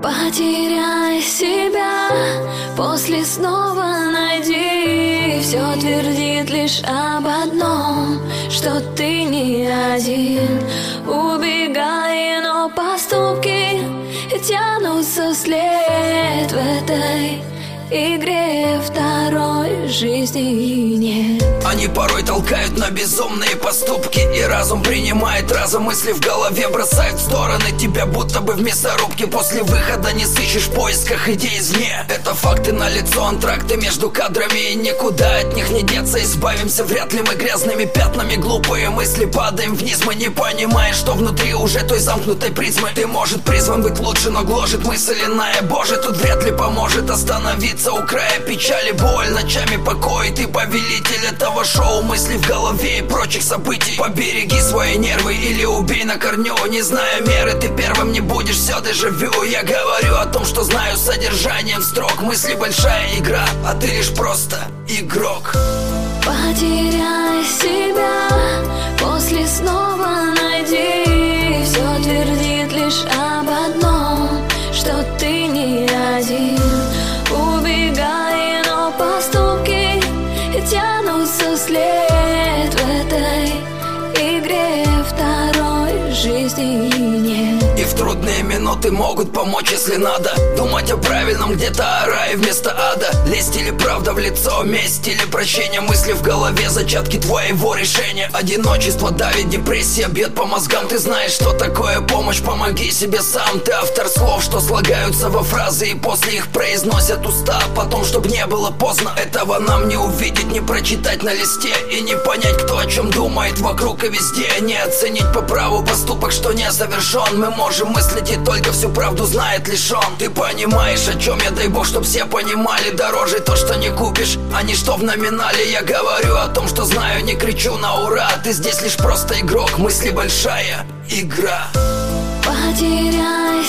Потеряй себя, после снова найди. Все твердит лишь об одном, что ты не один. Убегай, но поступки тянутся вслед. В этой игре второй жизни нет. Они порой толкают на безумные поступки, и разум принимает разом. Мысли в голове бросают в стороны тебя, будто бы в мясорубке. После выхода не сыщешь в поисках идей извне. Это факты налицо, антракты между кадрами, и никуда от них не деться. Избавимся вряд ли мы грязными пятнами. Глупые мысли, падаем вниз, мы не понимаем, что внутри уже той замкнутой призмы. Ты, может, призван быть лучше, но гложет мысль иная. Боже, тут вряд ли поможет остановиться у края печали. Боль ночами покой, ты повелитель этого шоу. Мысли в голове и прочих событий. Побереги свои нервы или убей на корню. Не зная меры, ты первым не будешь, все дежавю. Я говорю о том, что знаю содержанием строк. Мысли большая игра, а ты лишь просто игрок. Потеряй себя, после снова найди. Все твердит лишь об одном, что ты не один. Убегай, но поступки тянутся вслед. В этой игре второй жизни нет. И в трудные минуты могут помочь, если надо. Думать о правильном где-то о рае вместо ада. Лесть или правда в лицо, месть или прощение. Мысли в голове, зачатки твоего решения. Одиночество давит, депрессия бьет по мозгам. Ты знаешь, что такое помощь, помоги себе сам. Ты автор слов, что слагаются во фразы, и после их произносят уста. Потом, чтоб не было поздно, этого нам не увидеть, не прочитать на листе и не понять, кто о чем думает вокруг и везде. Не оценить по праву поступок, что не совершен. Мы можем мыслить, и только всю правду знает лишь он. Ты понимаешь, о чем я, дай бог, чтоб все понимали. Дороже то, что не купишь, а не что в номинале. Я говорю о том, что знаю, не кричу на ура. Ты здесь лишь просто игрок, мысли большая игра. Потеряй